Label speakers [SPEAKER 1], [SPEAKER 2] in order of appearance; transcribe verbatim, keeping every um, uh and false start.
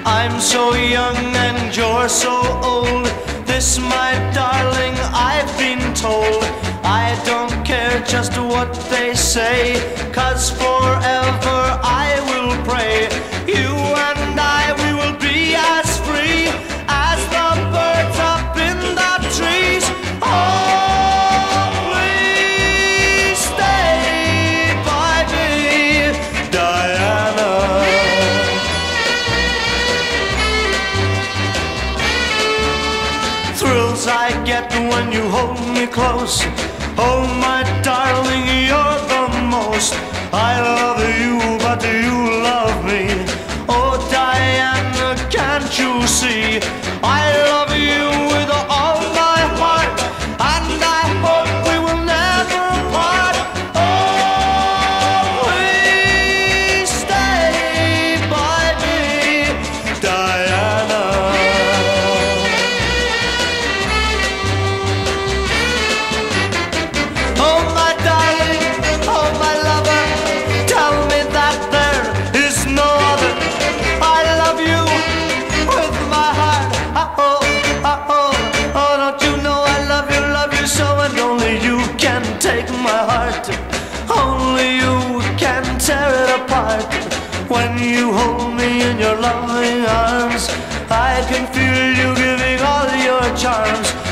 [SPEAKER 1] I'm so young and you're so old. This, my darling, I've been told. I don't care just what they say, 'cause forever I will pray. You and I, we will be as free as the birds up in the trees. Oh, please stay by me, Diana. Thrills I get when you hold me close. Oh, my darling, you're the most. I love you, but do you love me? Oh, Diana, can't you see? I love you with all my heart, and I hope we will never part. Oh, please stay by me, Diana. Oh, my darling, oh, my lover, tell me that there is no other. I love you with my heart. Oh, oh, oh, oh, don't you know I love you, love you so, and only you can take my heart. Only you can tear it apart. When you hold me in your loving arms, I can feel you giving all your charms.